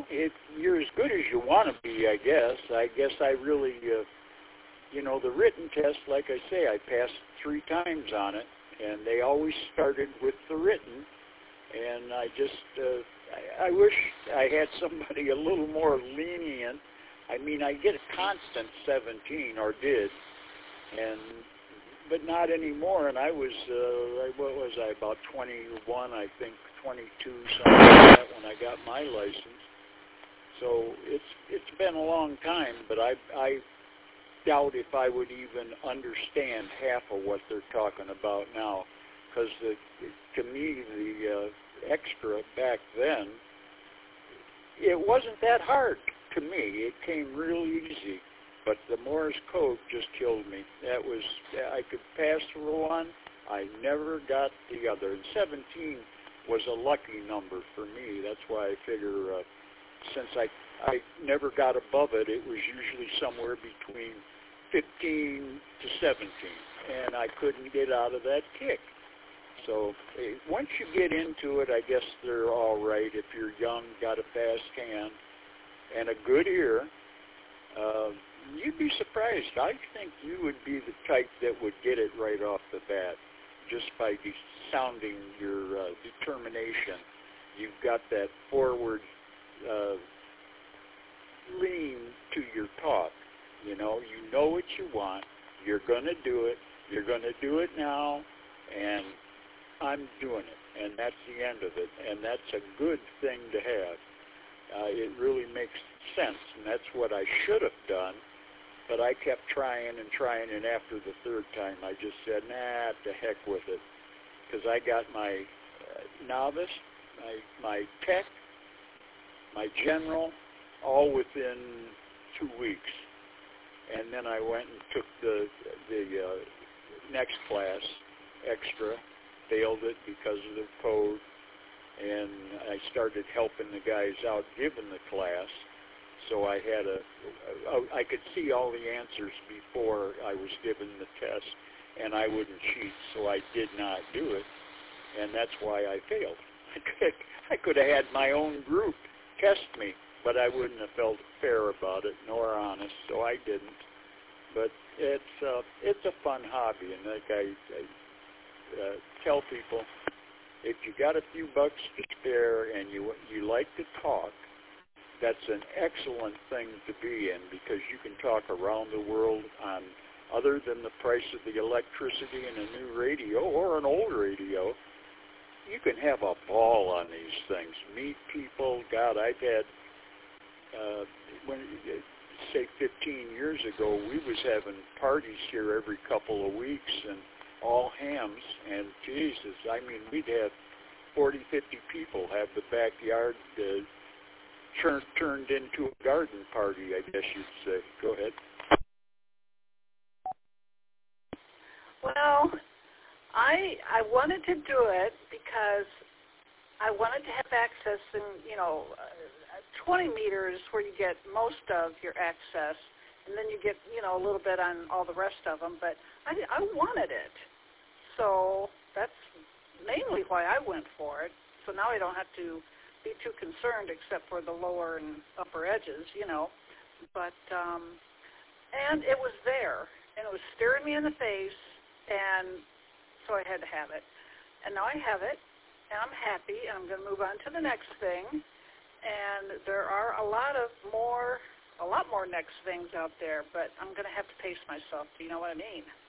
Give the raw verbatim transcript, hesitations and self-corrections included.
it, you're as good as you want to be, I guess. I guess I really, uh, you know, the written test, like I say, I passed three times on it, and they always started with the written, and I just, uh, I, I wish I had somebody a little more lenient. I mean, I get a constant seventeen, or did, and but not anymore. And I was, uh, what was I, about twenty-one, I think, twenty-two, something like that, when I got my license. So it's it's been a long time, but I I doubt if I would even understand half of what they're talking about now, because to me the uh, extra back then, it wasn't that hard to me. It came real easy, but the Morse code just killed me. That was, I could pass through one, I never got the other. And seventeen was a lucky number for me. That's why I figure uh, since I I never got above it, it was usually somewhere between fifteen to seventeen, and I couldn't get out of that kick. So eh, once you get into it, I guess they're all right. If you're young, got a fast hand, and a good ear, uh, you'd be surprised. I think you would be the type that would get it right off the bat, just by de- sounding your uh, determination. You've got that forward uh, lean to your talk. You know, you know what you want. You're going to do it. You're going to do it now, and I'm doing it. And that's the end of it. And that's a good thing to have. Uh, it really makes sense, and that's what I should have done. But I kept trying and trying, and after the third time, I just said, nah, to heck with it. Because I got my uh, novice, my, my tech, my general, all within two weeks. And then I went and took the, the uh, next class, extra, failed it because of the code, and I started helping the guys out giving the class. So I had a, I could see all the answers before I was given the test, and I wouldn't cheat, so I did not do it, and that's why I failed. I could have had my own group test me, but I wouldn't have felt fair about it, nor honest, so I didn't. But it's uh, it's a fun hobby, and like I, I uh, tell people, if you got a few bucks to spare and you you like to talk, that's an excellent thing to be in, because you can talk around the world on, other than the price of the electricity in a new radio or an old radio, you can have a ball on these things. Meet people. God, I've had, uh, when say fifteen years ago, we was having parties here every couple of weeks and all hams, and Jesus, I mean, we'd have forty, fifty people have the backyard uh, Turned, turned into a garden party, I guess you'd say. Go ahead. Well, I I wanted to do it because I wanted to have access in, you know, uh, twenty meters where you get most of your access, and then you get, you know, a little bit on all the rest of them, but I, I wanted it. So that's mainly why I went for it. So now I don't have to be too concerned except for the lower and upper edges, you know. But, um, and it was there, and it was staring me in the face, and so I had to have it. And now I have it, and I'm happy, and I'm going to move on to the next thing. And there are a lot of more, a lot more next things out there, but I'm going to have to pace myself. Do you know what I mean?